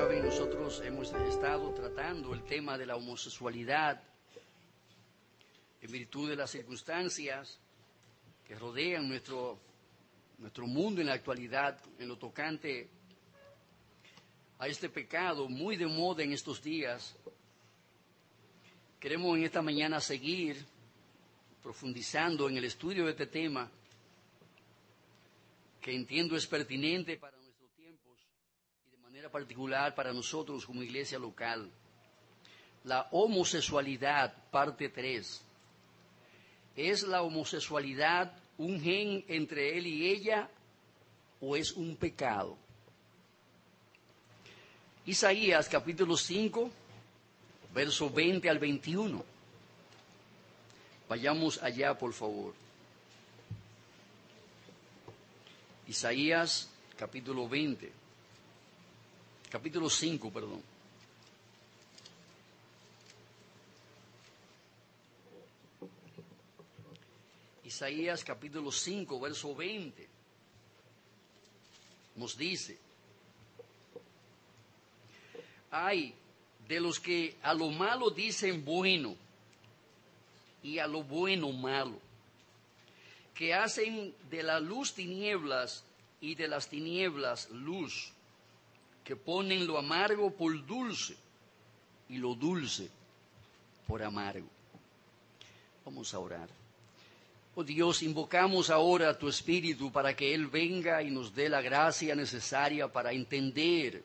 saben, nosotros hemos estado tratando el tema de la homosexualidad en virtud de las circunstancias que rodean nuestro mundo en la actualidad, en lo tocante a este pecado muy de moda en estos días. Queremos en esta mañana seguir profundizando en el estudio de este tema, que entiendo es pertinente para nuestros tiempos y de manera particular para nosotros como iglesia local. La homosexualidad, parte 3. ¿Es la homosexualidad un gen entre él y ella o es un pecado? Isaías capítulo 5, verso 20 al 21. Vayamos allá, por favor. Isaías capítulo 5, perdón. Isaías capítulo 5, verso 20, nos dice: ay de los que a lo malo dicen bueno y a lo bueno malo, que hacen de la luz tinieblas y de las tinieblas luz, que ponen lo amargo por dulce y lo dulce por amargo. Vamos a orar. Oh Dios, invocamos ahora a tu Espíritu para que Él venga y nos dé la gracia necesaria para entender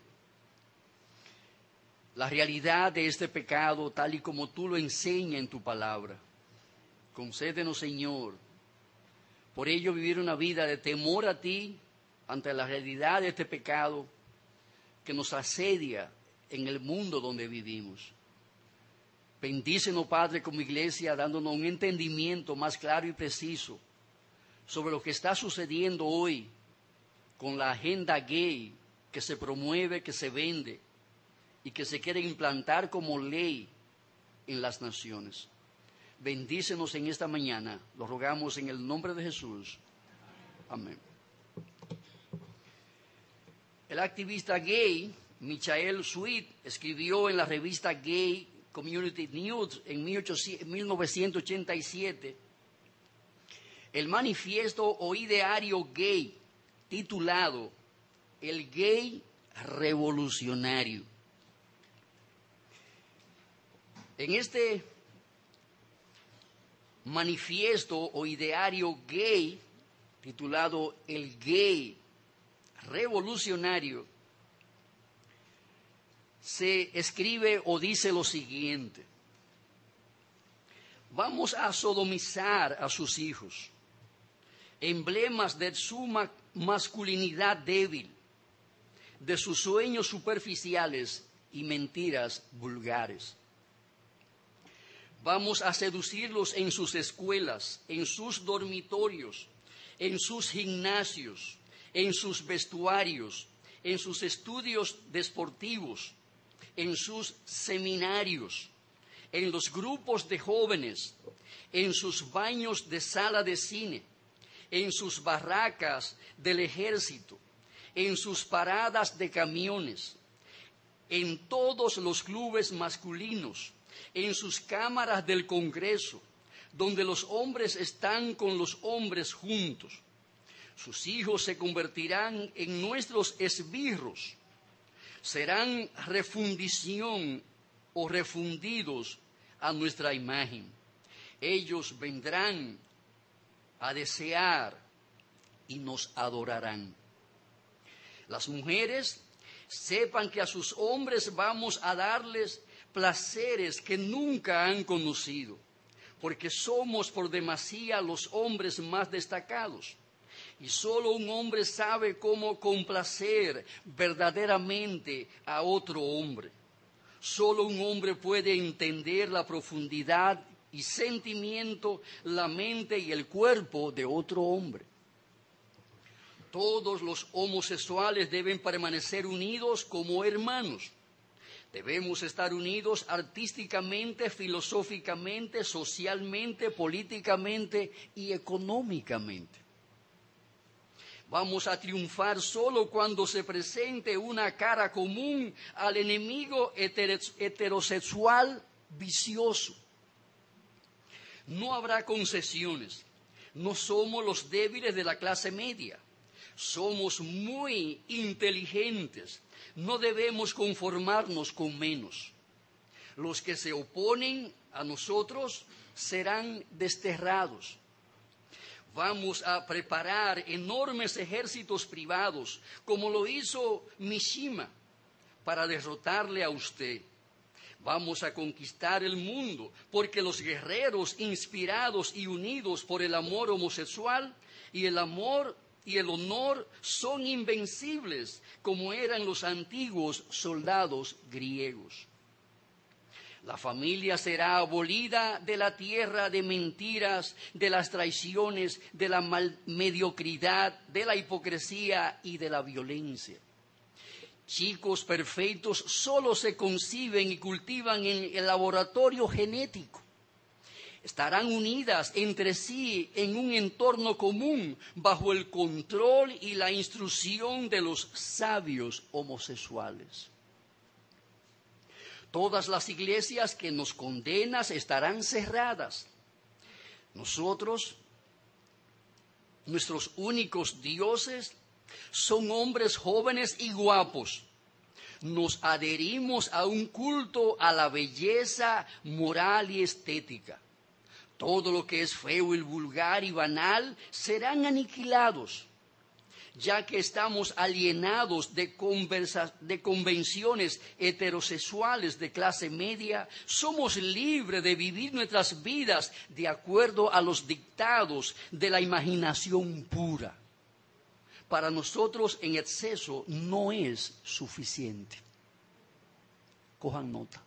la realidad de este pecado tal y como tú lo enseñas en tu palabra. Concédenos, Señor, por ello vivir una vida de temor a ti ante la realidad de este pecado que nos asedia en el mundo donde vivimos. Bendícenos, Padre, como iglesia, dándonos un entendimiento más claro y preciso sobre lo que está sucediendo hoy con la agenda gay que se promueve, que se vende y que se quiere implantar como ley en las naciones. Bendícenos en esta mañana, lo rogamos en el nombre de Jesús. Amén. El activista gay Michael Sweet escribió en la revista Gay Community News en 1987 el manifiesto o ideario gay titulado El Gay Revolucionario. En este manifiesto o ideario gay titulado El Gay Revolucionario se escribe o dice lo siguiente: vamos a sodomizar a sus hijos, emblemas de su masculinidad débil, de sus sueños superficiales y mentiras vulgares. Vamos a seducirlos en sus escuelas, en sus dormitorios, en sus gimnasios, en sus vestuarios, en sus estudios deportivos, en sus seminarios, en los grupos de jóvenes, en sus baños de sala de cine, en sus barracas del ejército, en sus paradas de camiones, en todos los clubes masculinos, en sus cámaras del Congreso, donde los hombres están con los hombres juntos. Sus hijos se convertirán en nuestros esbirros, serán refundición o refundidos a nuestra imagen. Ellos vendrán a desear y nos adorarán. Las mujeres sepan que a sus hombres vamos a darles placeres que nunca han conocido, porque somos por demasía los hombres más destacados. Y solo un hombre sabe cómo complacer verdaderamente a otro hombre. Solo un hombre puede entender la profundidad y sentimiento, la mente y el cuerpo de otro hombre. Todos los homosexuales deben permanecer unidos como hermanos. Debemos estar unidos artísticamente, filosóficamente, socialmente, políticamente y económicamente. Vamos a triunfar solo cuando se presente una cara común al enemigo heterosexual vicioso. No habrá concesiones. No somos los débiles de la clase media. Somos muy inteligentes. No debemos conformarnos con menos. Los que se oponen a nosotros serán desterrados. Vamos a preparar enormes ejércitos privados, como lo hizo Mishima, para derrotarle a usted. Vamos a conquistar el mundo, porque los guerreros inspirados y unidos por el amor homosexual y el amor y el honor son invencibles, como eran los antiguos soldados griegos. La familia será abolida de la tierra de mentiras, de las traiciones, de la mediocridad, de la hipocresía y de la violencia. Chicos perfectos solo se conciben y cultivan en el laboratorio genético. Estarán unidas entre sí en un entorno común bajo el control y la instrucción de los sabios homosexuales. Todas las iglesias que nos condenan estarán cerradas. Nosotros, nuestros únicos dioses, son hombres jóvenes y guapos. Nos adherimos a un culto a la belleza moral y estética. Todo lo que es feo y vulgar y banal serán aniquilados. Ya que estamos alienados de convenciones heterosexuales de clase media, somos libres de vivir nuestras vidas de acuerdo a los dictados de la imaginación pura. Para nosotros en exceso no es suficiente. Cojan nota.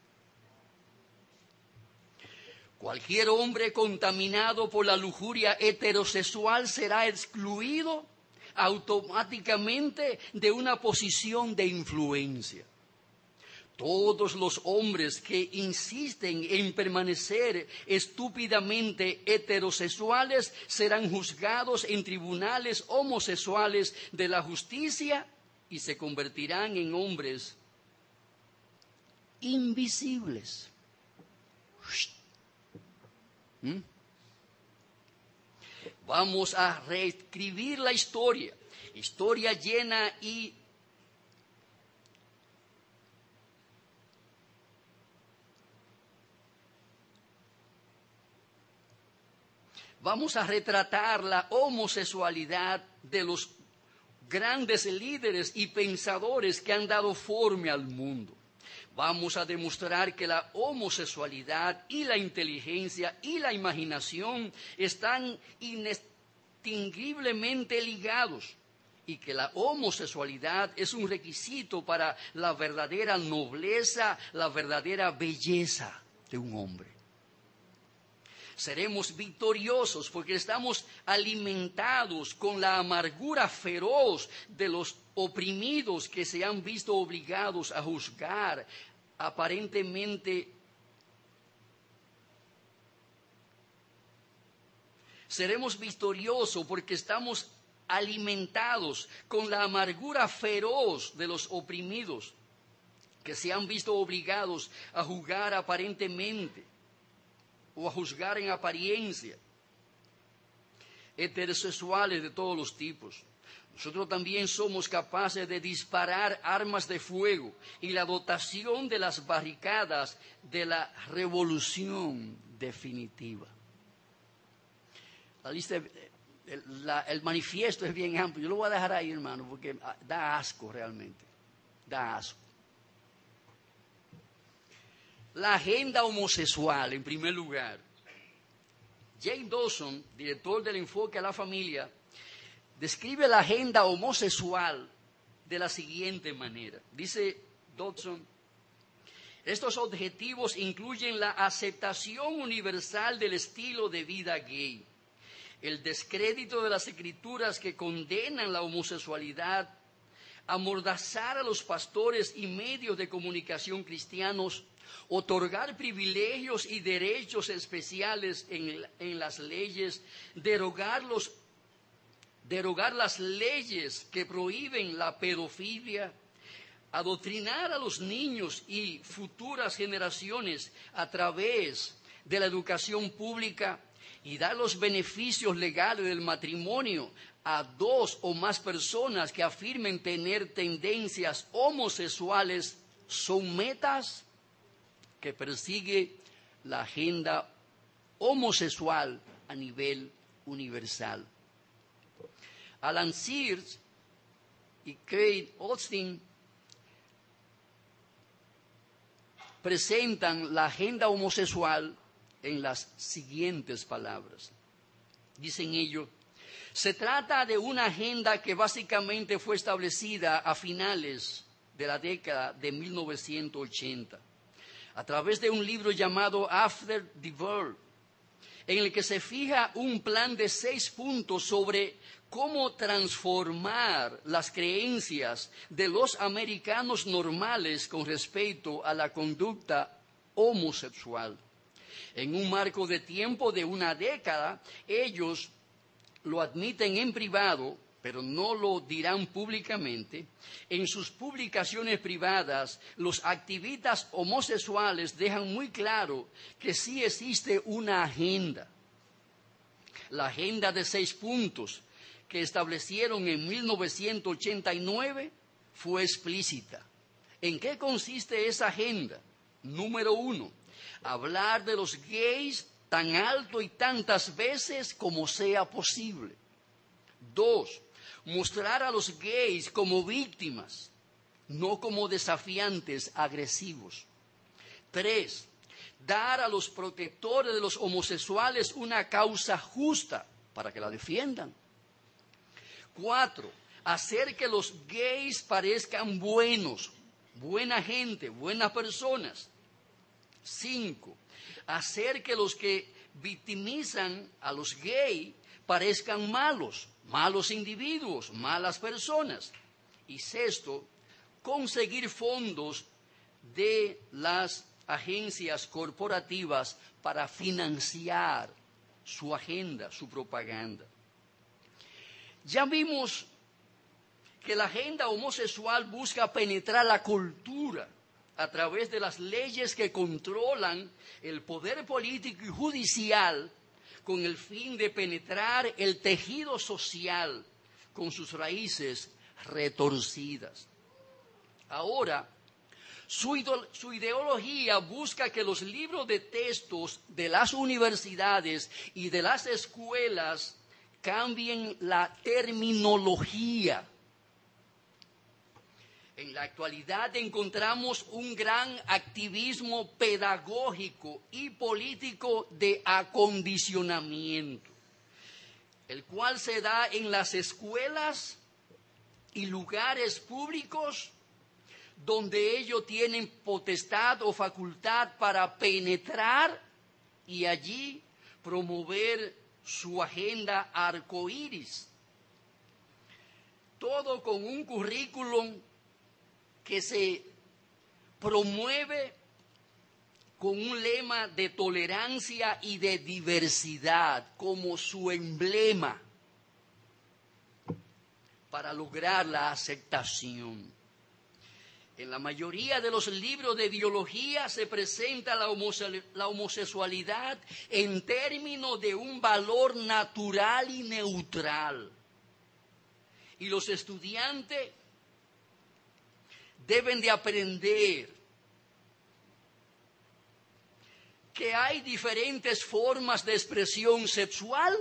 Cualquier hombre contaminado por la lujuria heterosexual será excluido automáticamente de una posición de influencia. Todos los hombres que insisten en permanecer estúpidamente heterosexuales serán juzgados en tribunales homosexuales de la justicia y se convertirán en hombres invisibles. Vamos a reescribir la historia llena y vamos a retratar la homosexualidad de los grandes líderes y pensadores que han dado forma al mundo. Vamos a demostrar que la homosexualidad y la inteligencia y la imaginación están inextinguiblemente ligados y que la homosexualidad es un requisito para la verdadera nobleza, la verdadera belleza de un hombre. Seremos victoriosos porque estamos alimentados con la amargura feroz de los oprimidos que se han visto obligados a juzgar aparentemente. Seremos victoriosos porque estamos alimentados con la amargura feroz de los oprimidos que se han visto obligados a juzgar aparentemente o a juzgar en apariencia, heterosexuales de todos los tipos. Nosotros también somos capaces de disparar armas de fuego y la dotación de las barricadas de la revolución definitiva. La lista, el manifiesto es bien amplio. Yo lo voy a dejar ahí, hermano, porque da asco realmente. Da asco. La agenda homosexual, en primer lugar. Jay Dawson, director del Enfoque a la Familia, describe la agenda homosexual de la siguiente manera. Dice Dawson, estos objetivos incluyen la aceptación universal del estilo de vida gay, el descrédito de las escrituras que condenan la homosexualidad, amordazar a los pastores y medios de comunicación cristianos, otorgar privilegios y derechos especiales en las leyes, derogar los derogar las leyes que prohíben la pedofilia, adoctrinar a los niños y futuras generaciones a través de la educación pública y dar los beneficios legales del matrimonio a dos o más personas que afirmen tener tendencias homosexuales son metas que persigue la agenda homosexual a nivel universal. Alan Sears y Craig Austin presentan la agenda homosexual en las siguientes palabras. Dicen ellos: se trata de una agenda que básicamente fue establecida a finales de la década de 1980, a través de un libro llamado After the Birth, en el que se fija un plan de 6 puntos sobre cómo transformar las creencias de los americanos normales con respecto a la conducta homosexual. En un marco de tiempo de una década, ellos lo admiten en privado, pero no lo dirán públicamente. En sus publicaciones privadas, los activistas homosexuales dejan muy claro que sí existe una agenda. La agenda de 6 puntos que establecieron en 1989 fue explícita. ¿En qué consiste esa agenda? Número 1, hablar de los gays tan alto y tantas veces como sea posible. 2, mostrar a los gays como víctimas, no como desafiantes agresivos. 3, dar a los protectores de los homosexuales una causa justa para que la defiendan. 4, hacer que los gays parezcan buenos, buena gente, buenas personas. 5, hacer que los que victimizan a los gays parezcan malos, malos individuos, malas personas. Y 6, conseguir fondos de las agencias corporativas para financiar su agenda, su propaganda. Ya vimos que la agenda homosexual busca penetrar la cultura a través de las leyes que controlan el poder político y judicial con el fin de penetrar el tejido social con sus raíces retorcidas. Ahora, su ideología busca que los libros de textos de las universidades y de las escuelas cambien la terminología. En la actualidad encontramos un gran activismo pedagógico y político de acondicionamiento, el cual se da en las escuelas y lugares públicos donde ellos tienen potestad o facultad para penetrar y allí promover su agenda arcoíris. Todo con un currículum que se promueve con un lema de tolerancia y de diversidad como su emblema para lograr la aceptación. En la mayoría de los libros de biología se presenta la homosexualidad en términos de un valor natural y neutral. Y los estudiantes deben de aprender que hay diferentes formas de expresión sexual,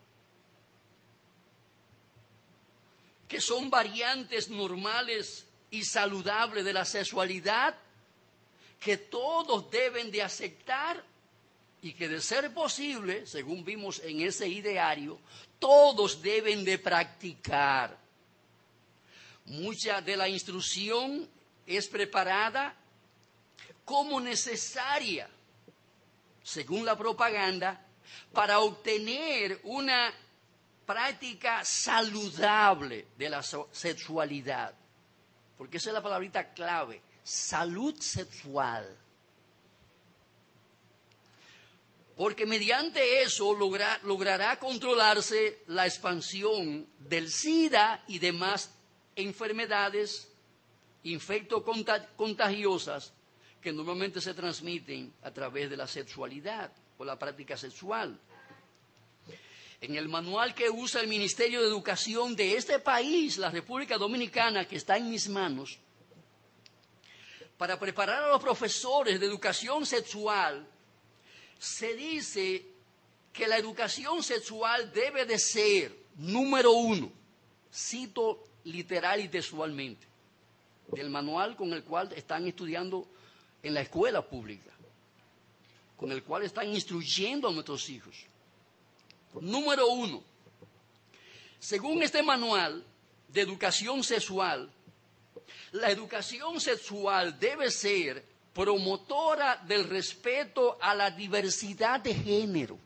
que son variantes normales y saludables de la sexualidad, que todos deben de aceptar y que de ser posible, según vimos en ese ideario, todos deben de practicar. Mucha de la instrucción es preparada como necesaria, según la propaganda, para obtener una práctica saludable de la sexualidad. Porque esa es la palabrita clave, salud sexual. Porque mediante eso logrará controlarse la expansión del SIDA y demás enfermedades infectocontagiosas que normalmente se transmiten a través de la sexualidad o la práctica sexual. En el manual que usa el Ministerio de Educación de este país, la República Dominicana, que está en mis manos, para preparar a los profesores de educación sexual, se dice que la educación sexual debe de ser, número 1, cito literal y textualmente, del manual con el cual están estudiando en la escuela pública, con el cual están instruyendo a nuestros hijos. Número 1, según este manual de educación sexual, la educación sexual debe ser promotora del respeto a la diversidad de género.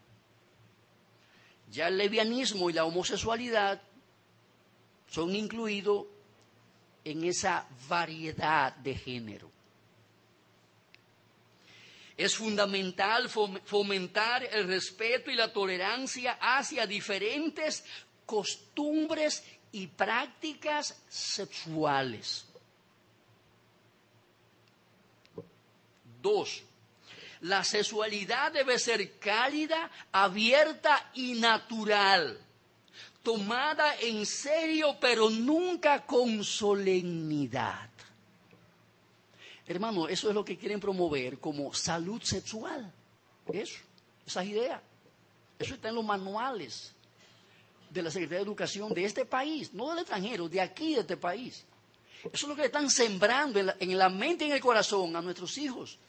Ya el lesbianismo y la homosexualidad son incluidos en esa variedad de género. Es fundamental fomentar el respeto y la tolerancia hacia diferentes costumbres y prácticas sexuales. 2. La sexualidad debe ser cálida, abierta y natural, tomada en serio, pero nunca con solemnidad. Hermano, eso es lo que quieren promover como salud sexual. Esas ideas. Eso está en los manuales de la Secretaría de Educación de este país, no del extranjero, de aquí, de este país. Eso es lo que le están sembrando en la mente y en el corazón a nuestros hijos.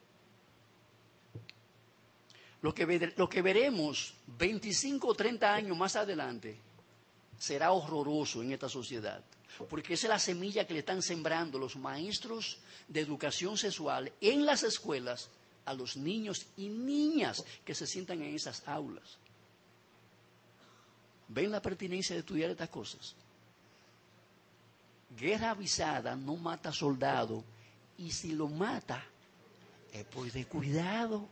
Lo que veremos 25 o 30 años más adelante será horroroso en esta sociedad, porque esa es la semilla que le están sembrando los maestros de educación sexual en las escuelas a los niños y niñas que se sientan en esas aulas. ¿Ven la pertinencia de estudiar estas cosas? Guerra avisada no mata soldado, y si lo mata es por descuidado.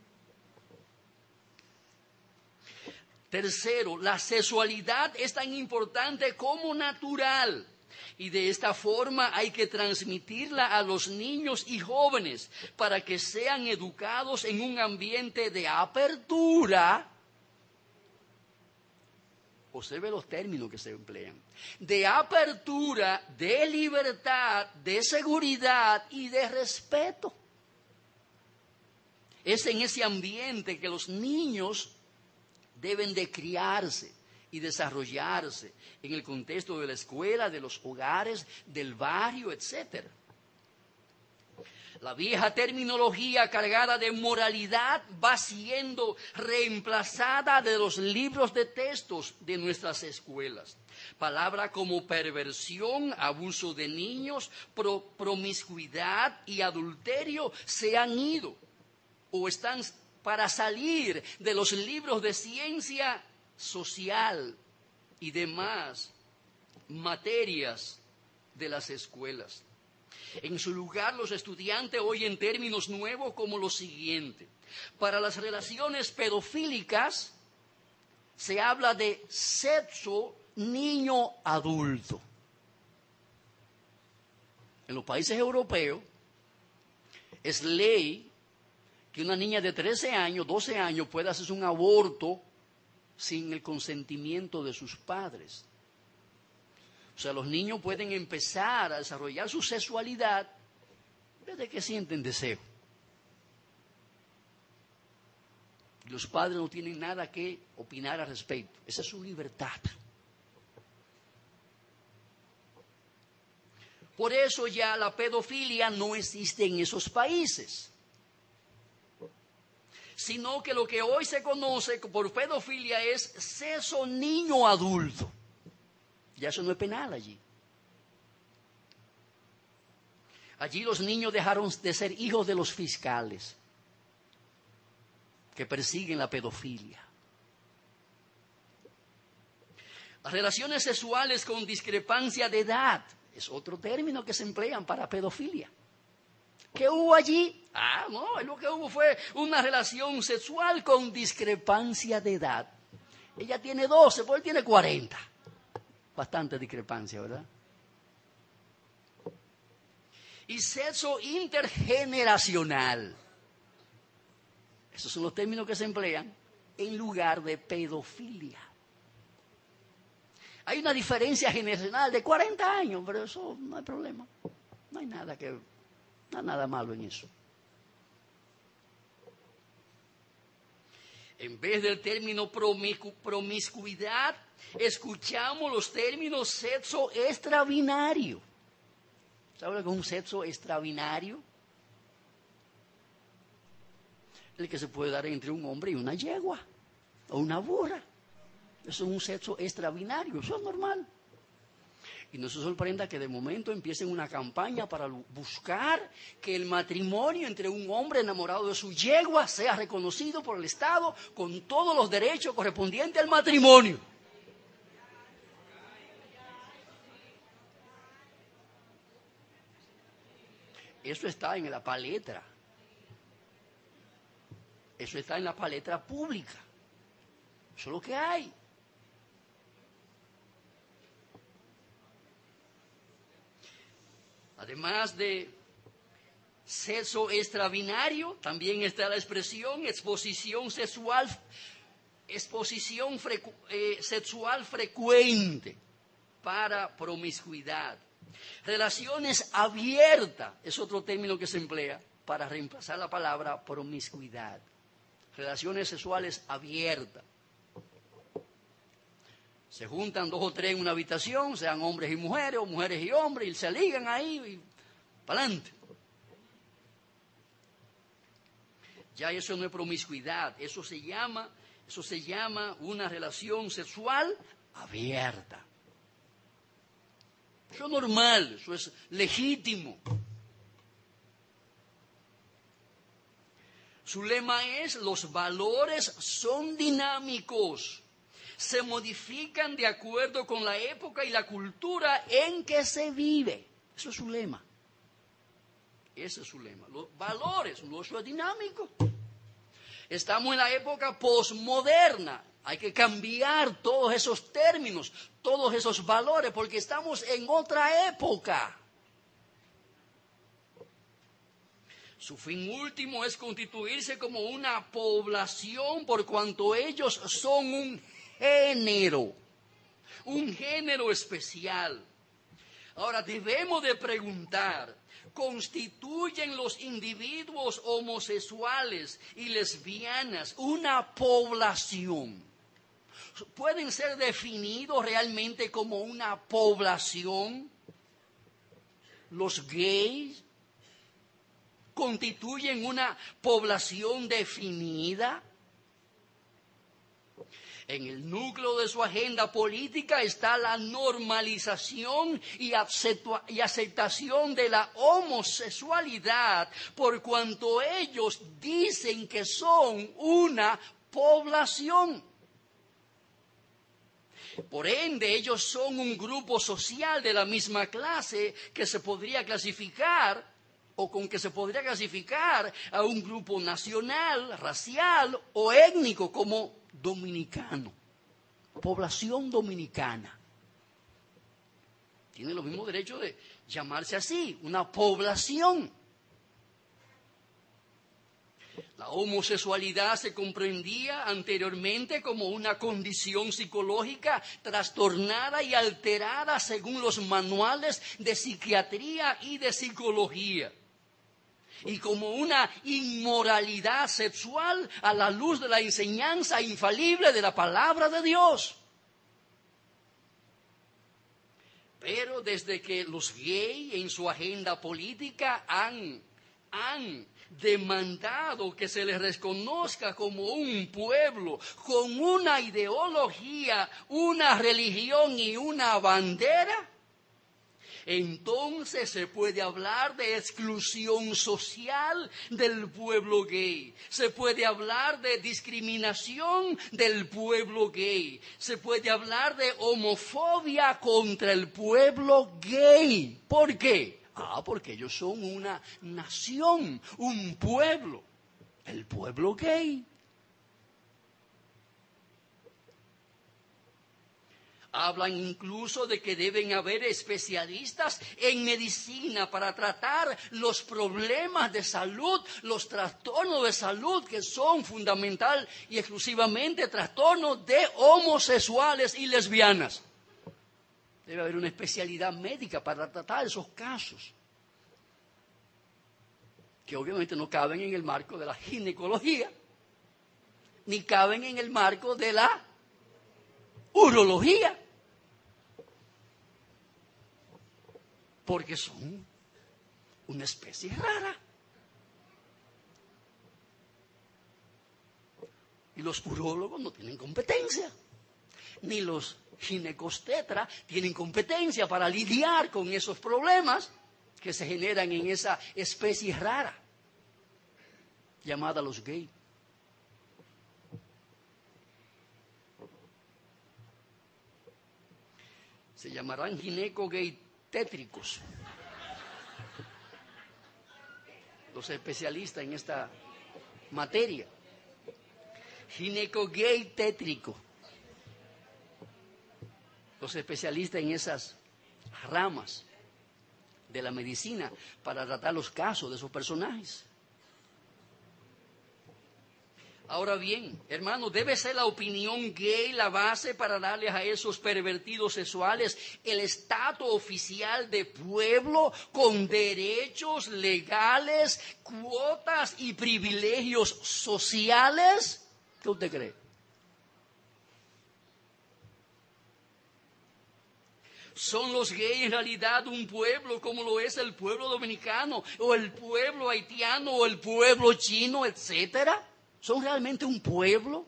Tercero, la sexualidad es tan importante como natural, y de esta forma hay que transmitirla a los niños y jóvenes para que sean educados en un ambiente de apertura. Observe los términos que se emplean: de apertura, de libertad, de seguridad y de respeto. Es en ese ambiente que los niños deben de criarse y desarrollarse en el contexto de la escuela, de los hogares, del barrio, etc. La vieja terminología cargada de moralidad va siendo reemplazada de los libros de textos de nuestras escuelas. Palabras como perversión, abuso de niños, promiscuidad y adulterio se han ido o están para salir de los libros de ciencia social y demás materias de las escuelas. En su lugar, los estudiantes oyen términos nuevos como lo siguiente: para las relaciones pedofílicas se habla de sexo niño-adulto. En los países europeos es ley que una niña de 13 años, 12 años pueda hacerse un aborto sin el consentimiento de sus padres. O sea, los niños pueden empezar a desarrollar su sexualidad desde que sienten deseo. Los padres no tienen nada que opinar al respecto. Esa es su libertad. Por eso ya la pedofilia no existe en esos países, sino que lo que hoy se conoce por pedofilia es sexo niño-adulto. Ya eso no es penal allí. Allí los niños dejaron de ser hijos de los fiscales que persiguen la pedofilia. Las relaciones sexuales con discrepancia de edad es otro término que se emplean para pedofilia. ¿Qué hubo allí? No, lo que hubo fue una relación sexual con discrepancia de edad. Ella tiene 12, pues él tiene 40. Bastante discrepancia, ¿verdad? Y sexo intergeneracional. Esos son los términos que se emplean en lugar de pedofilia. Hay una diferencia generacional de 40 años, pero eso no hay problema. No hay nada malo en eso. En vez del término promiscuidad, escuchamos los términos sexo extrabinario. ¿Sabe lo que es un sexo extrabinario? El que se puede dar entre un hombre y una yegua o una burra. Eso es un sexo extrabinario, eso es normal. Y no se sorprenda que de momento empiecen una campaña para buscar que el matrimonio entre un hombre enamorado de su yegua sea reconocido por el Estado con todos los derechos correspondientes al matrimonio. Eso está en la palestra. Eso está en la palestra pública. Eso es lo que hay. Además de sexo extrabinario, también está la expresión exposición sexual frecuente para promiscuidad. Relaciones abiertas es otro término que se emplea para reemplazar la palabra promiscuidad. Relaciones sexuales abiertas. Se juntan 2 o 3 en una habitación, sean hombres y mujeres, o mujeres y hombres, y se ligan ahí y para adelante. Ya eso no es promiscuidad, eso se llama una relación sexual abierta. Eso es normal, eso es legítimo. Su lema es: los valores son dinámicos, se modifican de acuerdo con la época y la cultura en que se vive. Eso es su lema. Ese es su lema. Los valores, no, eso es dinámico. Estamos en la época posmoderna. Hay que cambiar todos esos términos, todos esos valores, porque estamos en otra época. Su fin último es constituirse como una población, por cuanto ellos son un género especial. Ahora debemos de preguntar: ¿constituyen los individuos homosexuales y lesbianas una población? ¿Pueden ser definidos realmente como una población? ¿Los gays constituyen una población definida? En el núcleo de su agenda política está la normalización y aceptación de la homosexualidad, por cuanto ellos dicen que son una población. Por ende, ellos son un grupo social de la misma clase que se podría clasificar, o con que se podría clasificar a un grupo nacional, racial o étnico como dominicano, población dominicana. Tiene los mismos derechos de llamarse así, una población. La homosexualidad se comprendía anteriormente como una condición psicológica trastornada y alterada según los manuales de psiquiatría y de psicología, y como una inmoralidad sexual a la luz de la enseñanza infalible de la palabra de Dios. Pero desde que los gays en su agenda política han demandado que se les reconozca como un pueblo con una ideología, una religión y una bandera, entonces se puede hablar de exclusión social del pueblo gay. Se puede hablar de discriminación del pueblo gay. Se puede hablar de homofobia contra el pueblo gay. ¿Por qué? Porque ellos son una nación, un pueblo, el pueblo gay. Hablan incluso de que deben haber especialistas en medicina para tratar los problemas de salud, los trastornos de salud que son fundamental y exclusivamente trastornos de homosexuales y lesbianas. Debe haber una especialidad médica para tratar esos casos, que obviamente no caben en el marco de la ginecología, ni caben en el marco de la urología, porque son una especie rara. Y los urólogos no tienen competencia, ni los ginecobstetras tienen competencia para lidiar con esos problemas que se generan en esa especie rara llamada los gays. Se llamarán gineco-gay tétricos los especialistas en esta materia. Gineco-gay tétrico, los especialistas en esas ramas de la medicina para tratar los casos de esos personajes. Ahora bien, hermanos, debe ser la opinión gay la base para darles a esos pervertidos sexuales el estatus oficial de pueblo con derechos legales, cuotas y privilegios sociales. ¿Qué usted cree? ¿Son los gays en realidad un pueblo como lo es el pueblo dominicano o el pueblo haitiano o el pueblo chino, etcétera? ¿Son realmente un pueblo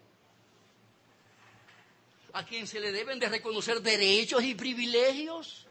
a quien se le deben de reconocer derechos y privilegios?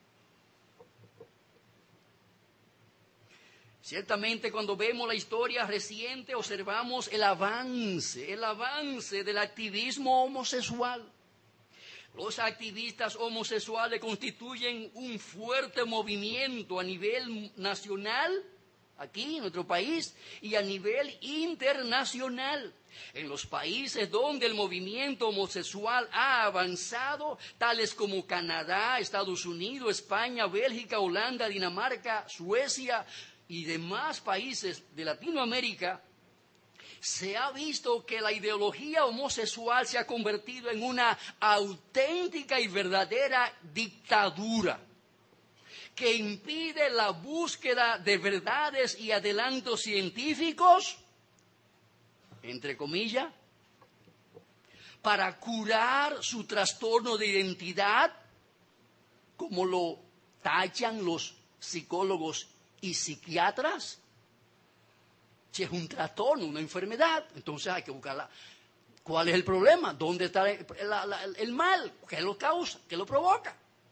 Ciertamente, cuando vemos la historia reciente, observamos el avance del activismo homosexual. Los activistas homosexuales constituyen un fuerte movimiento a nivel nacional, aquí en nuestro país, y a nivel internacional. En los países donde el movimiento homosexual ha avanzado, tales como Canadá, Estados Unidos, España, Bélgica, Holanda, Dinamarca, Suecia y demás países de Latinoamérica, se ha visto que la ideología homosexual se ha convertido en una auténtica y verdadera dictadura que impide la búsqueda de verdades y adelantos científicos, entre comillas, para curar su trastorno de identidad, como lo tachan los psicólogos y psiquiatras. Si es un trastorno, una enfermedad, entonces hay que buscarla. ¿Cuál es el problema? ¿Dónde está el mal? ¿Qué lo causa? ¿Qué lo provoca?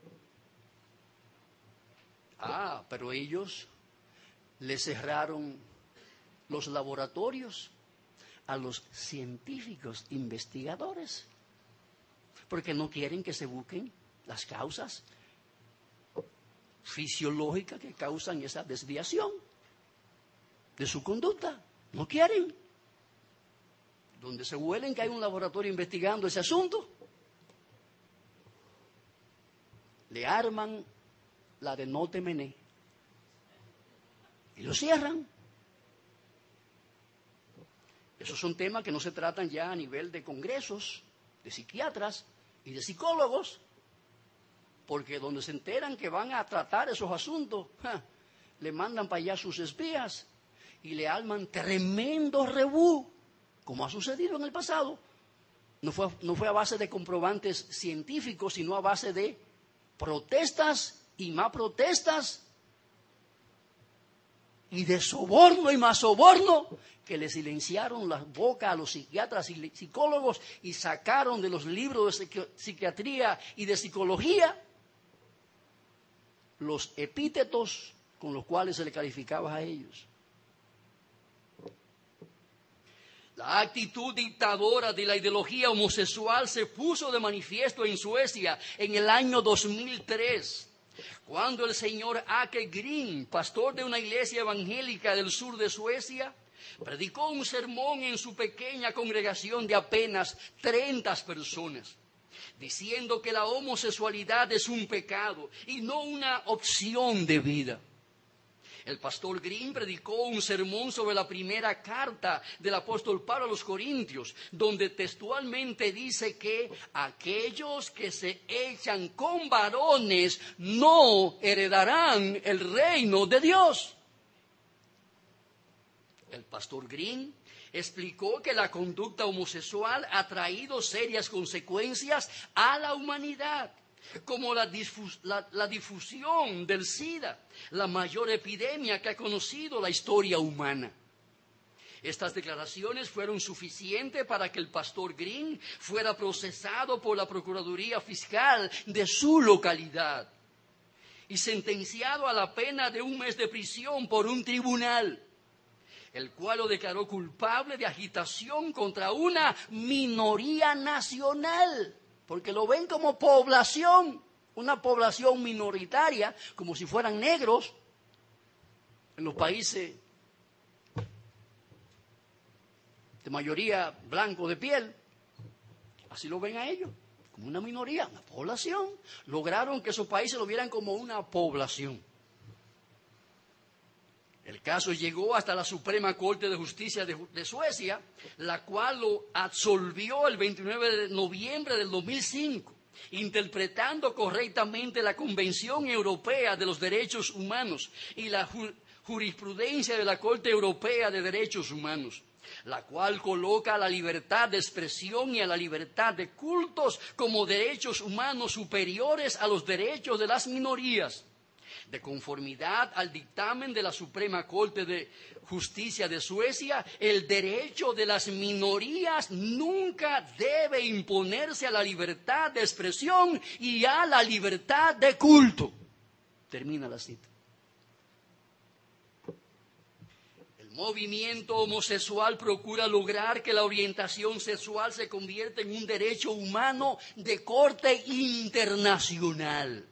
Pero ellos le cerraron los laboratorios a los científicos investigadores, porque no quieren que se busquen las causas fisiológicas que causan esa desviación de su conducta. No quieren. Donde se huelen que hay un laboratorio investigando ese asunto, le arman la de no te mené y lo cierran. Esos son temas que no se tratan ya a nivel de congresos, de psiquiatras y de psicólogos, porque donde se enteran que van a tratar esos asuntos, le mandan para allá sus espías y le arman tremendo rebú, como ha sucedido en el pasado. No fue a base de comprobantes científicos, sino a base de protestas y más protestas, y de soborno y más soborno, que le silenciaron las bocas a los psiquiatras y psicólogos y sacaron de los libros de psiquiatría y de psicología los epítetos con los cuales se le calificaba a ellos. La actitud dictadora de la ideología homosexual se puso de manifiesto en Suecia en el año 2003, Cuando el señor Åke Green, pastor de una iglesia evangélica del sur de Suecia, predicó un sermón en su pequeña congregación de apenas 30 personas, diciendo que la homosexualidad es un pecado y no una opción de vida. El pastor Green predicó un sermón sobre la primera carta del apóstol Pablo a los Corintios, donde textualmente dice que aquellos que se echan con varones no heredarán el reino de Dios. El pastor Green explicó que la conducta homosexual ha traído serias consecuencias a la humanidad, como la difusión del SIDA, la mayor epidemia que ha conocido la historia humana. Estas declaraciones fueron suficientes para que el pastor Green fuera procesado por la Procuraduría Fiscal de su localidad y sentenciado a la pena de 1 mes de prisión por un tribunal, el cual lo declaró culpable de agitación contra una minoría nacional, porque lo ven como población, una población minoritaria, como si fueran negros en los países de mayoría blanco de piel. Así lo ven a ellos, como una minoría, una población. Lograron que esos países lo vieran como una población. El caso llegó hasta la Suprema Corte de Justicia de Suecia, la cual lo absolvió el 29 de noviembre del 2005, interpretando correctamente la Convención Europea de los Derechos Humanos y la jurisprudencia de la Corte Europea de Derechos Humanos, la cual coloca a la libertad de expresión y a la libertad de cultos como derechos humanos superiores a los derechos de las minorías. De conformidad al dictamen de la Suprema Corte de Justicia de Suecia, el derecho de las minorías nunca debe imponerse a la libertad de expresión y a la libertad de culto. Termina la cita. El movimiento homosexual procura lograr que la orientación sexual se convierta en un derecho humano de corte internacional.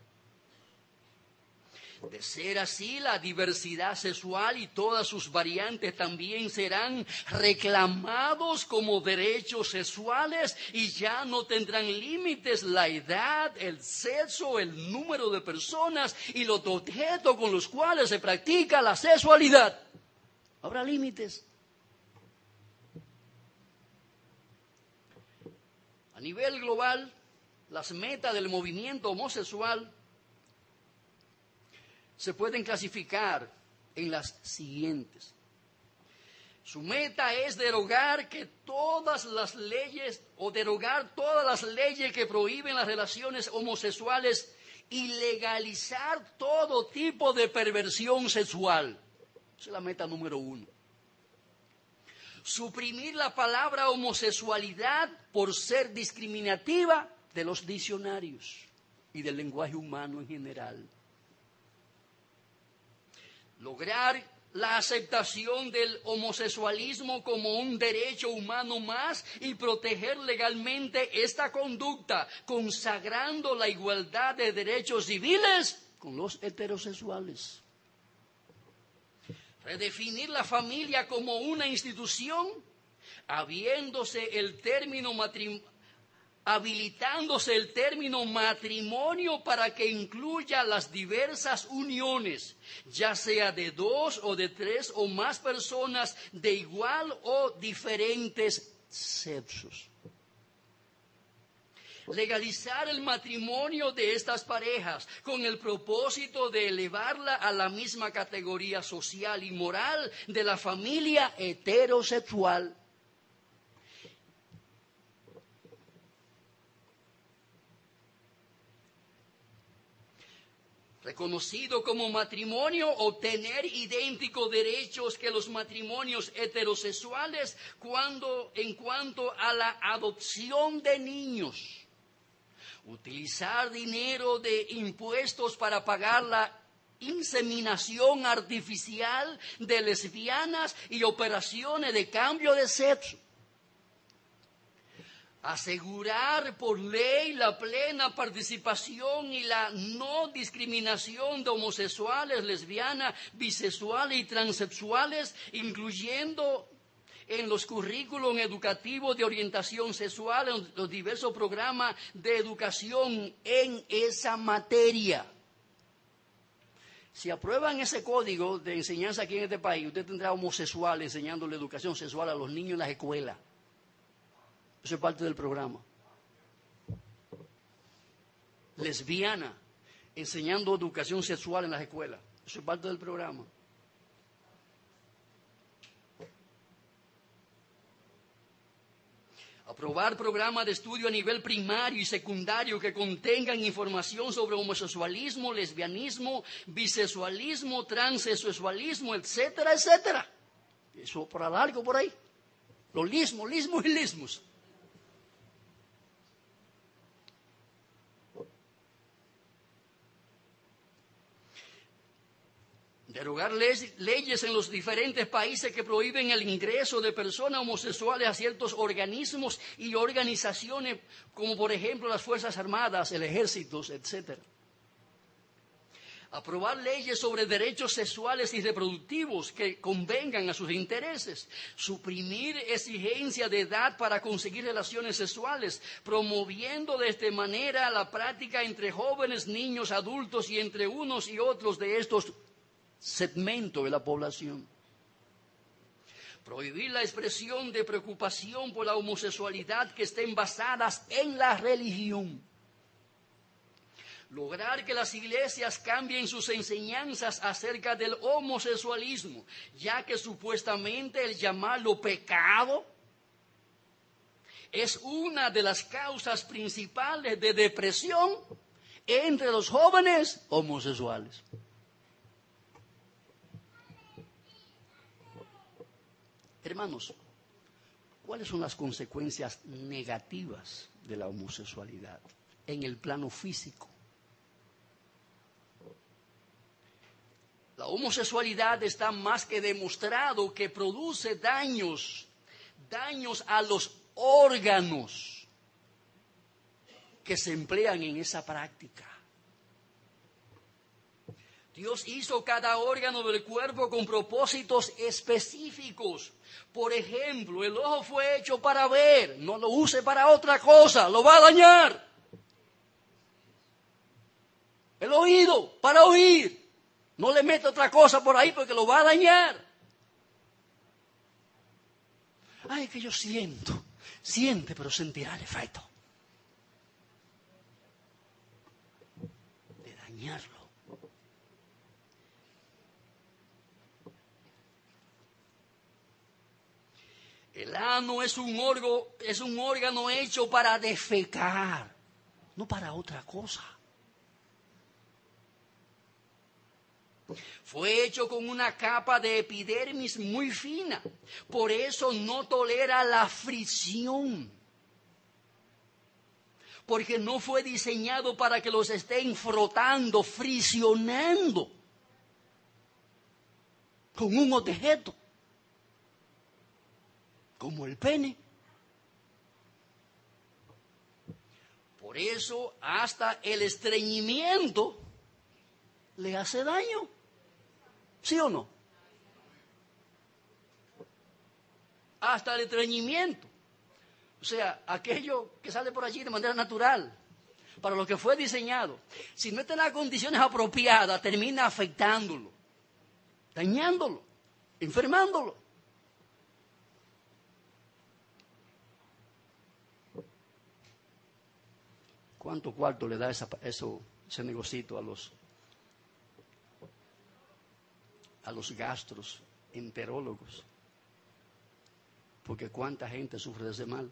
De ser así, la diversidad sexual y todas sus variantes también serán reclamados como derechos sexuales y ya no tendrán límites la edad, el sexo, el número de personas y los objetos con los cuales se practica la sexualidad. Habrá límites. A nivel global, las metas del movimiento homosexual se pueden clasificar en las siguientes. Su meta es derogar todas las leyes que prohíben las relaciones homosexuales y legalizar todo tipo de perversión sexual. Esa es la meta número 1. Suprimir la palabra homosexualidad por ser discriminativa de los diccionarios y del lenguaje humano en general. Lograr la aceptación del homosexualismo como un derecho humano más y proteger legalmente esta conducta, consagrando la igualdad de derechos civiles con los heterosexuales. Redefinir la familia como una institución, habilitándose el término matrimonio para que incluya las diversas uniones, ya sea de 2 o de 3 o más personas de igual o diferentes sexos. Legalizar el matrimonio de estas parejas con el propósito de elevarla a la misma categoría social y moral de la familia heterosexual. Reconocido como matrimonio, obtener idénticos derechos que los matrimonios heterosexuales en cuanto a la adopción de niños. Utilizar dinero de impuestos para pagar la inseminación artificial de lesbianas y operaciones de cambio de sexo. Asegurar por ley la plena participación y la no discriminación de homosexuales, lesbianas, bisexuales y transexuales, incluyendo en los currículos educativos de orientación sexual, en los diversos programas de educación en esa materia. Si aprueban ese código de enseñanza aquí en este país, usted tendrá homosexuales enseñándole educación sexual a los niños en las escuelas. Eso es parte del programa. Lesbiana, enseñando educación sexual en las escuelas. Eso es parte del programa. Aprobar programas de estudio a nivel primario y secundario que contengan información sobre homosexualismo, lesbianismo, bisexualismo, transexualismo, etcétera, etcétera. Eso por largo por ahí. Los lismos y lismos. Derogar leyes en los diferentes países que prohíben el ingreso de personas homosexuales a ciertos organismos y organizaciones, como por ejemplo las Fuerzas Armadas, el Ejército, etc. Aprobar leyes sobre derechos sexuales y reproductivos que convengan a sus intereses. Suprimir exigencia de edad para conseguir relaciones sexuales, promoviendo de esta manera la práctica entre jóvenes, niños, adultos y entre unos y otros de estos segmento de la población. Prohibir la expresión de preocupación por la homosexualidad que estén basadas en la religión. Lograr que las iglesias cambien sus enseñanzas acerca del homosexualismo, ya que supuestamente el llamarlo pecado es una de las causas principales de depresión entre los jóvenes homosexuales. Hermanos, ¿cuáles son las consecuencias negativas de la homosexualidad en el plano físico? La homosexualidad está más que demostrado que produce daños a los órganos que se emplean en esa práctica. Dios hizo cada órgano del cuerpo con propósitos específicos. Por ejemplo, el ojo fue hecho para ver, no lo use para otra cosa, lo va a dañar. El oído, para oír, no le meta otra cosa por ahí porque lo va a dañar. Ay, que yo siente, pero sentirá el efecto de dañarlo. El ano es un órgano hecho para defecar, no para otra cosa. Fue hecho con una capa de epidermis muy fina, por eso no tolera la fricción. Porque no fue diseñado para que los estén frotando, friccionando con un objeto. Como el pene. Por eso hasta el estreñimiento le hace daño. ¿Sí o no? Hasta el estreñimiento. O sea, aquello que sale por allí de manera natural, para lo que fue diseñado, si no está en las condiciones apropiadas, termina afectándolo, dañándolo, enfermándolo. ¿Cuánto cuarto le da ese negocito a los gastroenterólogos? Porque cuánta gente sufre de ese mal.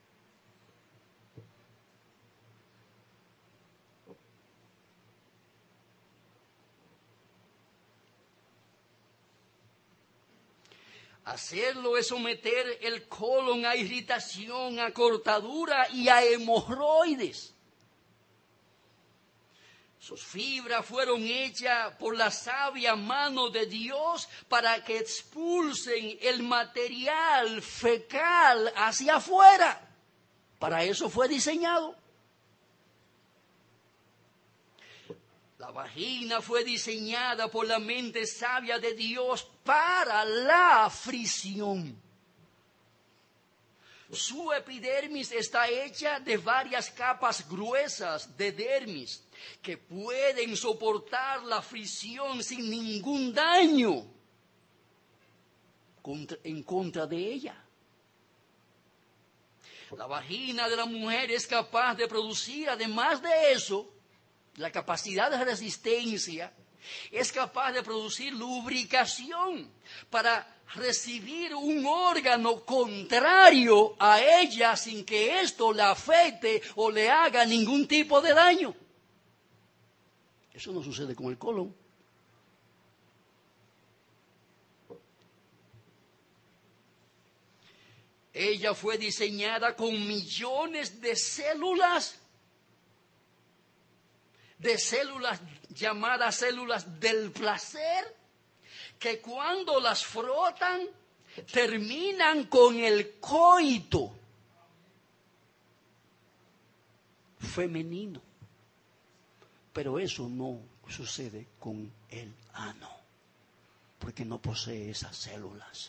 Hacerlo es someter el colon a irritación, a cortadura y a hemorroides. Sus fibras fueron hechas por la sabia mano de Dios para que expulsen el material fecal hacia afuera, Para eso fue diseñado. La vagina fue diseñada por la mente sabia de Dios para la fricción. Su epidermis está hecha de varias capas gruesas de dermis que pueden soportar la fricción sin ningún daño en contra de ella. La vagina de la mujer es capaz de producir, además de eso, la capacidad de resistencia, es capaz de producir lubricación para recibir un órgano contrario a ella sin que esto le afecte o le haga ningún tipo de daño. Eso no sucede con el colon. Ella fue diseñada con millones de células llamadas células del placer, que cuando las frotan terminan con el coito femenino. Pero eso no sucede con el ano, porque no posee esas células.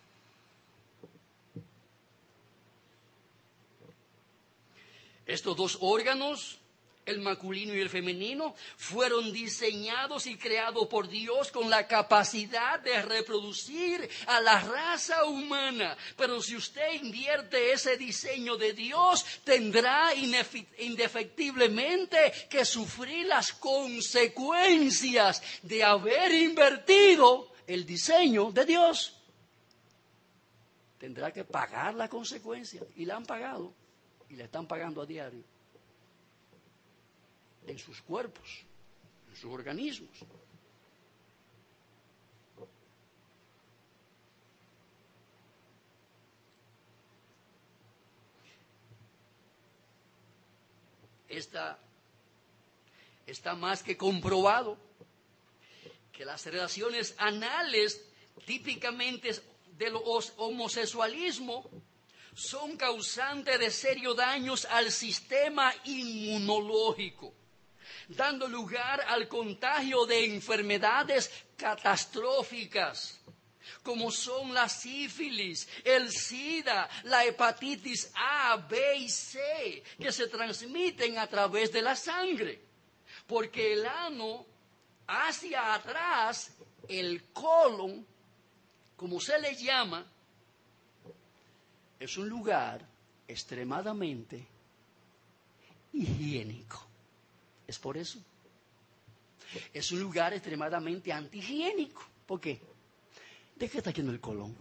Estos dos órganos, el masculino y el femenino, fueron diseñados y creados por Dios con la capacidad de reproducir a la raza humana. Pero si usted invierte ese diseño de Dios, tendrá indefectiblemente que sufrir las consecuencias de haber invertido el diseño de Dios. Tendrá que pagar la consecuencia, y la han pagado, y la están pagando a diario. En sus cuerpos, en sus organismos. Está más que comprobado que las relaciones anales típicamente de los homosexualismo son causantes de serios daños al sistema inmunológico, dando lugar al contagio de enfermedades catastróficas, como son la sífilis, el SIDA, la hepatitis A, B y C, que se transmiten a través de la sangre. Porque el ano, hacia atrás, el colon, como se le llama, es un lugar extremadamente higiénico. Es por eso. Es un lugar extremadamente antihigiénico. ¿Por qué? ¿De qué está lleno el colon?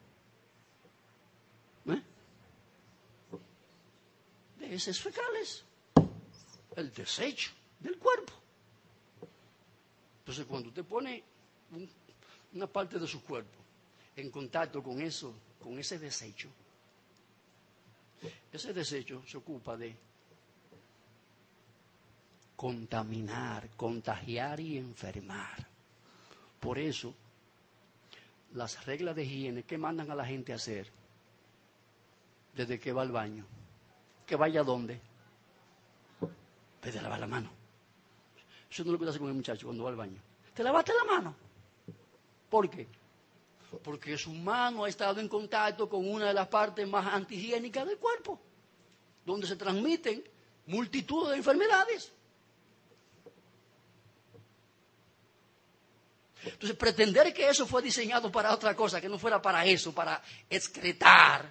De heces fecales. El desecho del cuerpo. Entonces, cuando usted pone una parte de su cuerpo en contacto con eso, con ese desecho se ocupa de contaminar, contagiar y enfermar. Por eso, las reglas de higiene que mandan a la gente a hacer desde que va al baño, que vaya a dónde, de lavar la mano. Eso no es lo que hace con el muchacho cuando va al baño. ¿Te lavaste la mano? ¿Por qué? Porque su mano ha estado en contacto con una de las partes más antihigiénicas del cuerpo, donde se transmiten multitud de enfermedades. Entonces, pretender que eso fue diseñado para otra cosa, que no fuera para eso, para excretar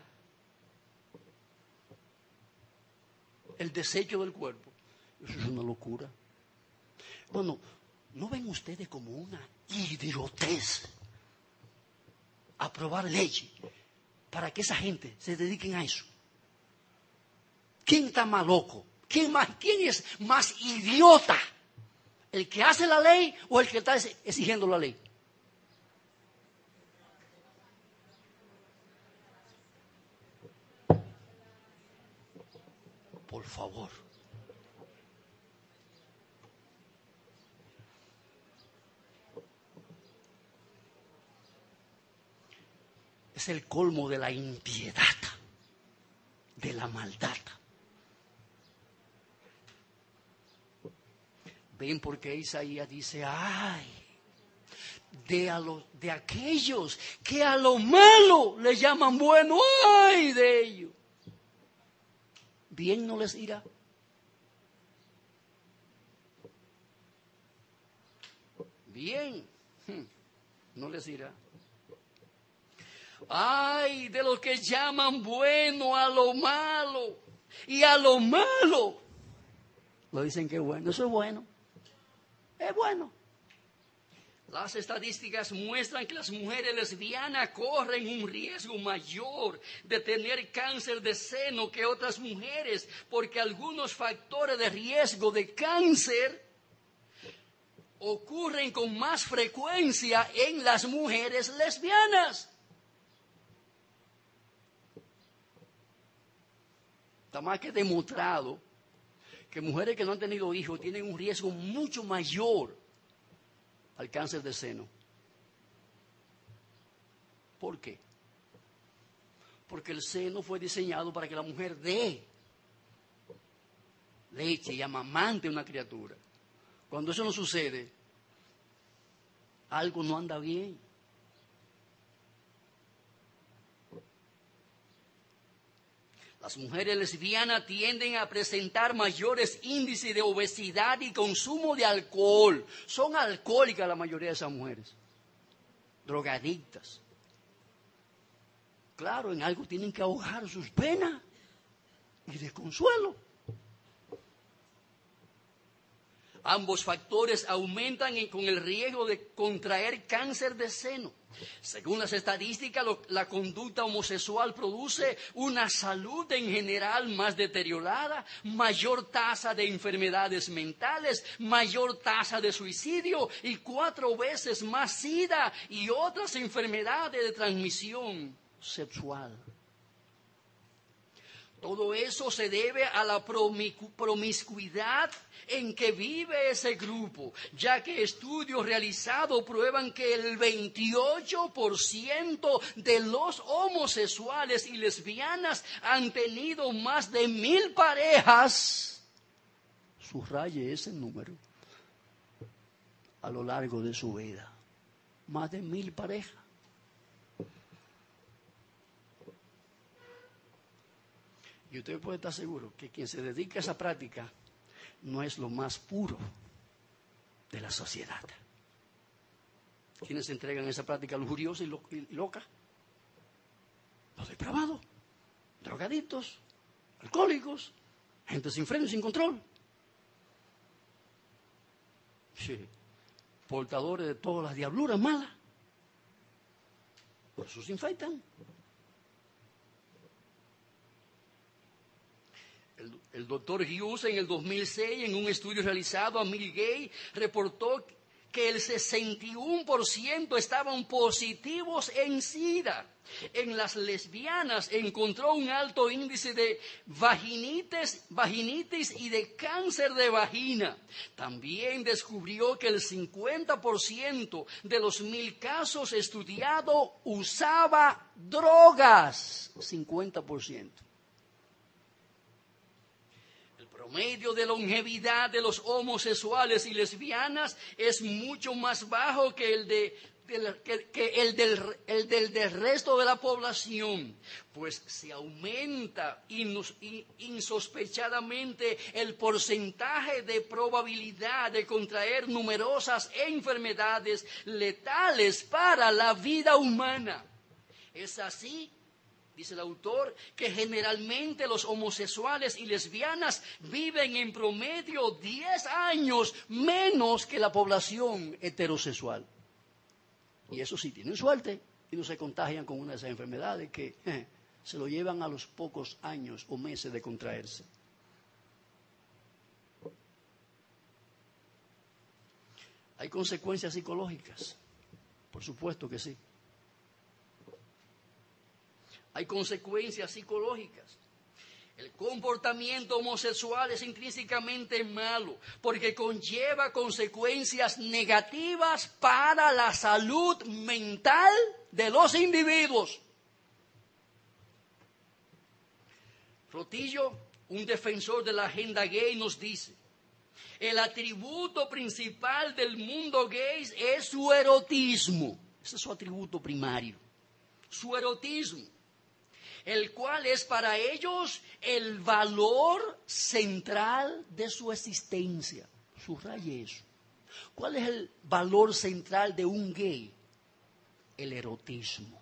el desecho del cuerpo, eso es una locura. Bueno, ¿no ven ustedes como una idiotez aprobar leche para que esa gente se dediquen a eso? ¿Quién está más loco? ¿Quién es más idiota? ¿El que hace la ley o el que está exigiendo la ley? Por favor. Es el colmo de la impiedad, de la maldad. ¿Ven por qué Isaías dice, ay, de aquellos que a lo malo le llaman bueno, ay de ellos? Bien no les irá. Bien, no les irá. Ay, de los que llaman bueno a lo malo, y a lo malo lo dicen que es bueno. Eso es bueno, es bueno. Las estadísticas muestran que las mujeres lesbianas corren un riesgo mayor de tener cáncer de seno que otras mujeres, porque algunos factores de riesgo de cáncer ocurren con más frecuencia en las mujeres lesbianas. Está más que demostrado que mujeres que no han tenido hijos tienen un riesgo mucho mayor al cáncer de seno. ¿Por qué? Porque el seno fue diseñado para que la mujer dé leche y amamante a una criatura. Cuando eso no sucede, algo no anda bien. Las mujeres lesbianas tienden a presentar mayores índices de obesidad y consumo de alcohol. Son alcohólicas la mayoría de esas mujeres, drogadictas. Claro, en algo tienen que ahogar sus penas y desconsuelo. Ambos factores aumentan con el riesgo de contraer cáncer de seno. Según las estadísticas, la conducta homosexual produce una salud en general más deteriorada, mayor tasa de enfermedades mentales, mayor tasa de suicidio y 4 veces más SIDA y otras enfermedades de transmisión sexual. Todo eso se debe a la promiscuidad en que vive ese grupo, ya que estudios realizados prueban que el 28% de los homosexuales y lesbianas han tenido más de 1,000 parejas. Subraye ese número a lo largo de su vida. Más de 1,000 parejas. Y usted puede estar seguro que quien se dedica a esa práctica no es lo más puro de la sociedad. ¿Quiénes se entregan a esa práctica lujuriosa y loca? Los depravados, drogadictos, alcohólicos, gente sin freno y sin control. Sí, portadores de todas las diabluras malas. Por eso se infectan. El doctor Hughes en el 2006, en un estudio realizado a 1,000 gays, reportó que el 61% estaban positivos en SIDA. En las lesbianas encontró un alto índice de vaginitis y de cáncer de vagina. También descubrió que el 50% de los 1,000 casos estudiados usaba drogas. 50%. El promedio de longevidad de los homosexuales y lesbianas es mucho más bajo que el del resto de la población, pues se aumenta insospechadamente el porcentaje de probabilidad de contraer numerosas enfermedades letales para la vida humana. Es así, dice el autor, que generalmente los homosexuales y lesbianas viven en promedio 10 años menos que la población heterosexual. Y eso sí, tienen suerte y no se contagian con una de esas enfermedades que se lo llevan a los pocos años o meses de contraerse. ¿Hay consecuencias psicológicas? Por supuesto que sí. Hay consecuencias psicológicas. El comportamiento homosexual es intrínsecamente malo porque conlleva consecuencias negativas para la salud mental de los individuos. Rotillo, un defensor de la agenda gay, nos dice: El atributo principal del mundo gay es su erotismo. Ese es su atributo primario. Su erotismo, el cual es para ellos el valor central de su existencia. Subraye eso. ¿Cuál es el valor central de un gay? El erotismo.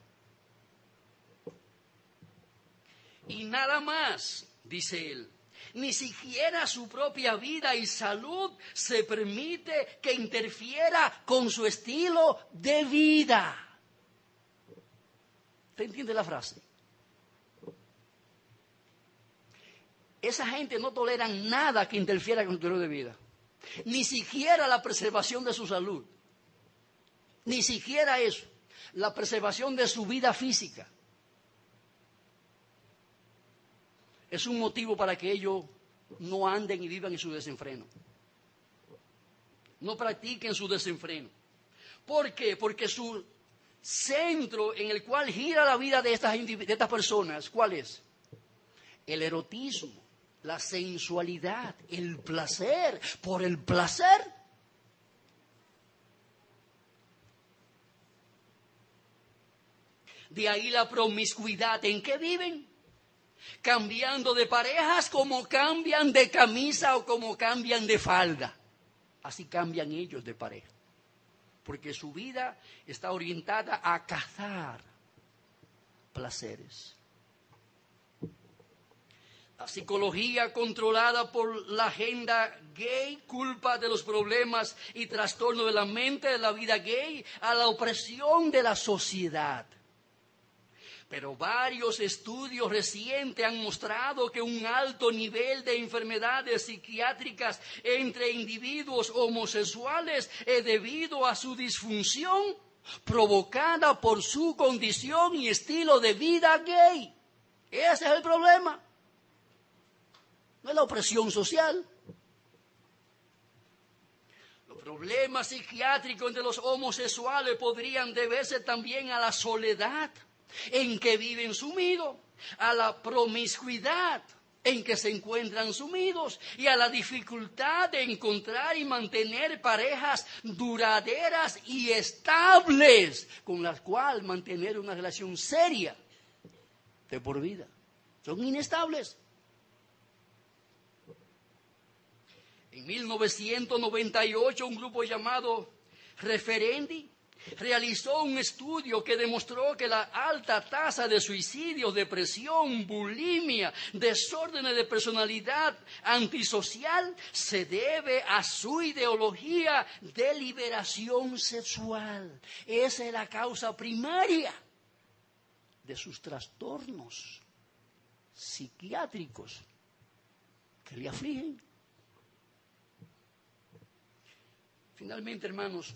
Y nada más, dice él. Ni siquiera su propia vida y salud se permite que interfiera con su estilo de vida. ¿Usted entiende la frase? Esa gente no tolera nada que interfiera con su estilo de vida. Ni siquiera la preservación de su salud. Ni siquiera eso. La preservación de su vida física. Es un motivo para que ellos no anden y vivan en su desenfreno. No practiquen su desenfreno. ¿Por qué? Porque su centro en el cual gira la vida de estas personas, ¿cuál es? El erotismo, la sensualidad, el placer, por el placer. De ahí la promiscuidad. ¿En qué viven? Cambiando de parejas como cambian de camisa o como cambian de falda. Así cambian ellos de pareja. Porque su vida está orientada a cazar placeres. La psicología controlada por la agenda gay culpa de los problemas y trastornos de la mente de la vida gay a la opresión de la sociedad. Pero varios estudios recientes han mostrado que un alto nivel de enfermedades psiquiátricas entre individuos homosexuales es debido a su disfunción provocada por su condición y estilo de vida gay. Ese es el problema. No es la opresión social. Los problemas psiquiátricos entre los homosexuales podrían deberse también a la soledad en que viven sumidos, a la promiscuidad en que se encuentran sumidos y a la dificultad de encontrar y mantener parejas duraderas y estables con las cuales mantener una relación seria de por vida. Son inestables. En 1998 un grupo llamado Referendi realizó un estudio que demostró que la alta tasa de suicidios, depresión, bulimia, desórdenes de personalidad antisocial se debe a su ideología de liberación sexual. Esa es la causa primaria de sus trastornos psiquiátricos que le afligen. Finalmente, hermanos,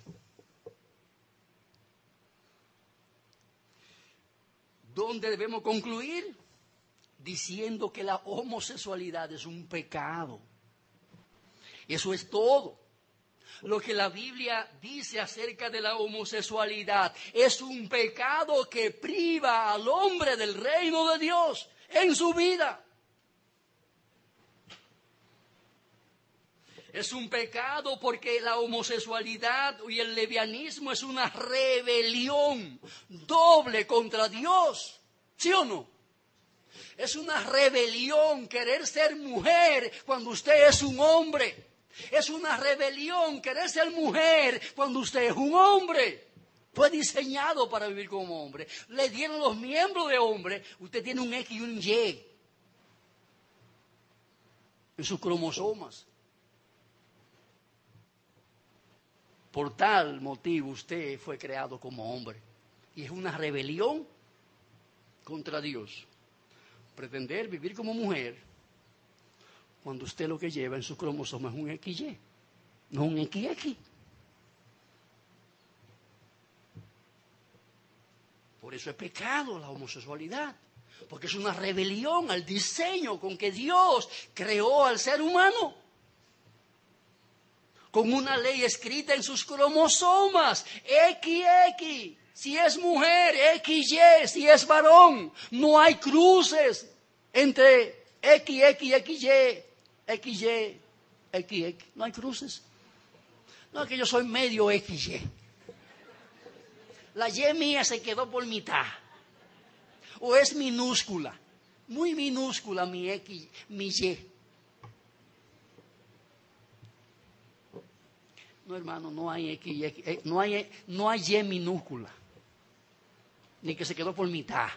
¿dónde debemos concluir? Diciendo que la homosexualidad es un pecado. Eso es todo. Lo que la Biblia dice acerca de la homosexualidad es un pecado que priva al hombre del reino de Dios en su vida. Es un pecado porque la homosexualidad y el lesbianismo es una rebelión doble contra Dios. ¿Sí o no? Es una rebelión querer ser mujer cuando usted es un hombre. Es una rebelión querer ser mujer cuando usted es un hombre. Fue diseñado para vivir como hombre. Le dieron los miembros de hombre. Usted tiene un X y un Y en sus cromosomas. Por tal motivo usted fue creado como hombre. Y es una rebelión contra Dios. Pretender vivir como mujer cuando usted lo que lleva en sus cromosomas es un XY, no un XX. Por eso es pecado la homosexualidad. Porque es una rebelión al diseño con que Dios creó al ser humano. Con una ley escrita en sus cromosomas, XX, si es mujer, XY, si es varón. No hay cruces entre XX, XY, XY. XX, no hay cruces. No, es que yo soy medio XY. La Y mía se quedó por mitad. O es minúscula, muy minúscula mi X, mi Y. No, hermano, no hay X, no hay Y minúscula. Ni que se quedó por mitad.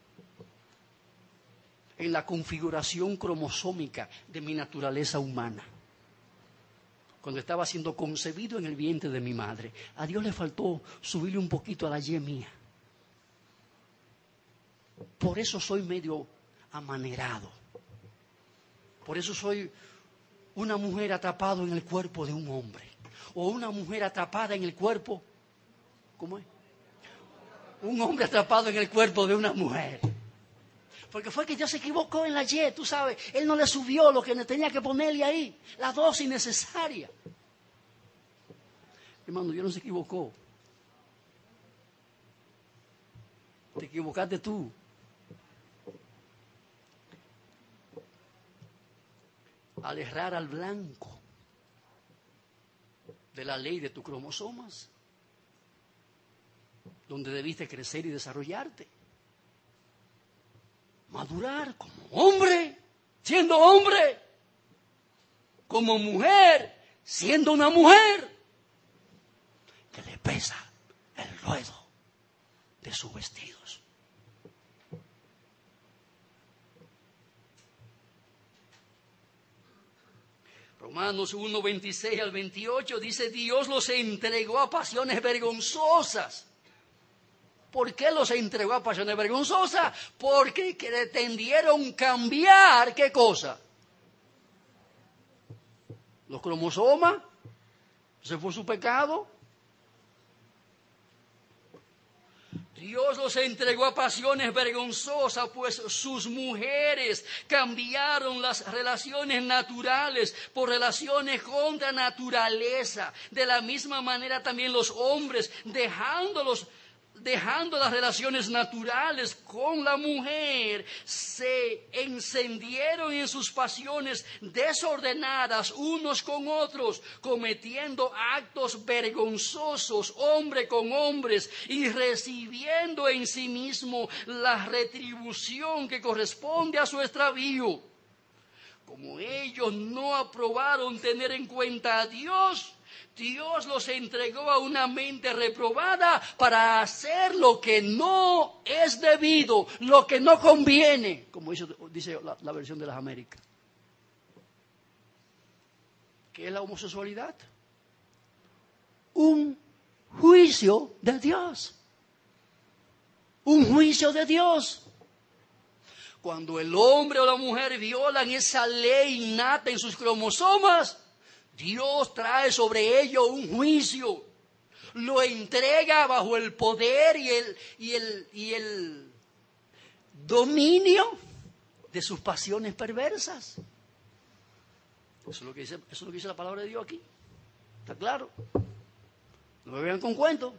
En la configuración cromosómica de mi naturaleza humana. Cuando estaba siendo concebido en el vientre de mi madre, a Dios le faltó subirle un poquito a la Y mía. Por eso soy medio amanerado. Por eso soy una mujer atrapada en el cuerpo de un hombre. O una mujer atrapada en el cuerpo, ¿cómo es? Un hombre atrapado en el cuerpo de una mujer. Porque fue que Dios se equivocó en la Y, tú sabes. Él no le subió lo que tenía que ponerle ahí. La dosis necesaria. Hermano, Dios no se equivocó. Te equivocaste tú. Al errar al blanco de la ley de tus cromosomas, donde debiste crecer y desarrollarte, madurar como hombre, siendo hombre, como mujer, siendo una mujer, que le pesa el ruedo de sus vestidos. Romanos 1, 26 al 28 dice: Dios los entregó a pasiones vergonzosas. ¿Por qué los entregó a pasiones vergonzosas? Porque pretendieron cambiar, ¿qué cosa? Los cromosomas. ¿Ese fue su pecado? Dios los entregó a pasiones vergonzosas, pues sus mujeres cambiaron las relaciones naturales por relaciones contra naturaleza. De la misma manera también los hombres, dejando las relaciones naturales con la mujer, se encendieron en sus pasiones desordenadas unos con otros, cometiendo actos vergonzosos, hombre con hombres, y recibiendo en sí mismo la retribución que corresponde a su extravío. Como ellos no aprobaron tener en cuenta a Dios, Dios los entregó a una mente reprobada para hacer lo que no es debido, lo que no conviene, como dice la versión de las Américas. ¿Qué es la homosexualidad? Un juicio de Dios. Un juicio de Dios. Cuando el hombre o la mujer violan esa ley innata en sus cromosomas, Dios trae sobre ello un juicio, lo entrega bajo el poder y el dominio de sus pasiones perversas. Eso es lo que dice la palabra de Dios aquí. ¿Está claro? No me vean con cuento.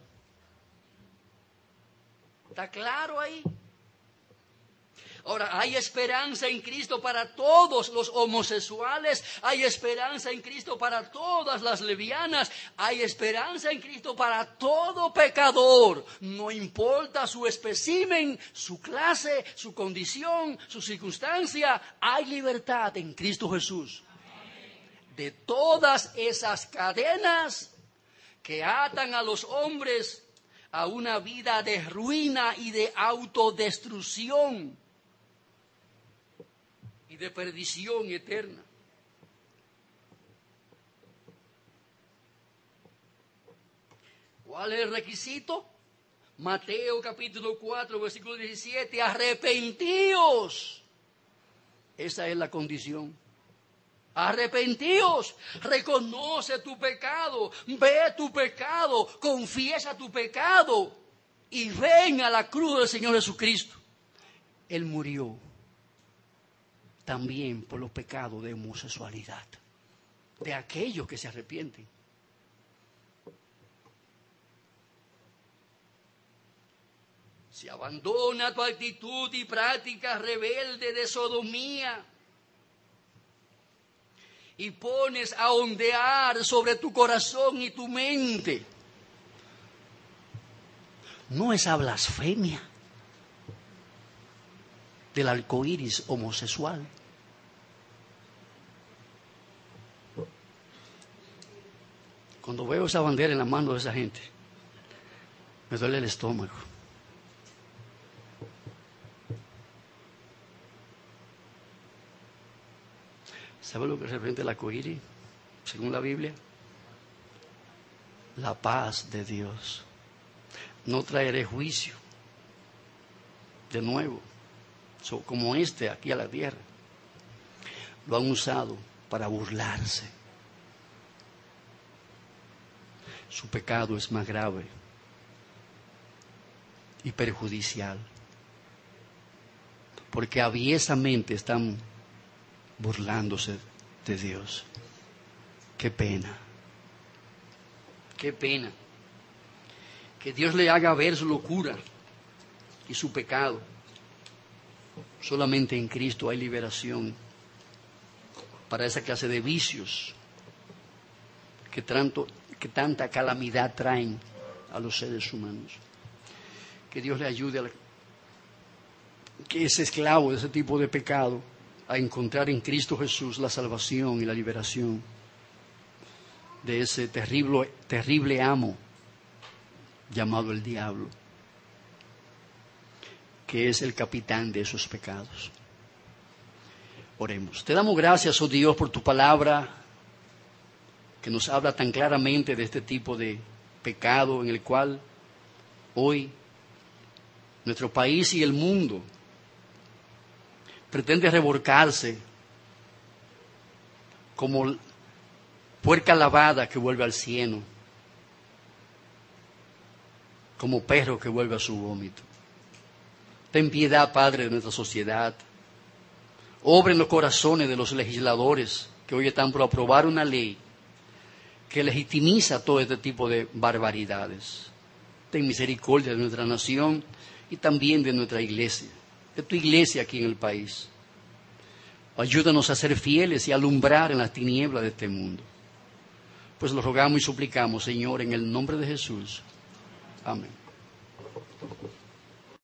¿Está claro ahí? Ahora, hay esperanza en Cristo para todos los homosexuales, hay esperanza en Cristo para todas las lesbianas, hay esperanza en Cristo para todo pecador. No importa su espécimen, su clase, su condición, su circunstancia, hay libertad en Cristo Jesús. De todas esas cadenas que atan a los hombres a una vida de ruina y de autodestrucción y de perdición eterna. ¿Cuál es el requisito? Mateo capítulo 4, versículo 17, arrepentíos. Esa es la condición. Arrepentíos, reconoce tu pecado, ve tu pecado, confiesa tu pecado y ven a la cruz del Señor Jesucristo. Él murió también por los pecados de homosexualidad, de aquellos que se arrepienten. Si abandona tu actitud y práctica rebelde de sodomía y pones a ondear sobre tu corazón y tu mente, no esa blasfemia del arco iris homosexual. Cuando veo esa bandera en la mano de esa gente, me duele el estómago. ¿Sabe lo que representa el arco iris, según la Biblia? La paz de Dios. No traeré juicio de nuevo, como aquí a la tierra. Lo han usado para burlarse. Su pecado es más grave y perjudicial, porque aviesamente están burlándose de Dios. Qué pena, qué pena que Dios le haga ver su locura y su pecado. Solamente en Cristo hay liberación para esa clase de vicios que tanta calamidad traen a los seres humanos. Que Dios le ayude a que ese esclavo de ese tipo de pecado a encontrar en Cristo Jesús la salvación y la liberación de ese terrible amo llamado el diablo, que es el capitán de esos pecados. Oremos. Te damos gracias, oh Dios, por tu palabra, que nos habla tan claramente de este tipo de pecado en el cual hoy nuestro país y el mundo pretende revolcarse como puerca lavada que vuelve al cieno, como perro que vuelve a su vómito. Ten piedad, Padre, de nuestra sociedad. Obra en los corazones de los legisladores que hoy están por aprobar una ley que legitimiza todo este tipo de barbaridades. Ten misericordia de nuestra nación y también de nuestra iglesia, de tu iglesia aquí en el país. Ayúdanos a ser fieles y a alumbrar en las tinieblas de este mundo. Pues lo rogamos y suplicamos, Señor, en el nombre de Jesús. Amén.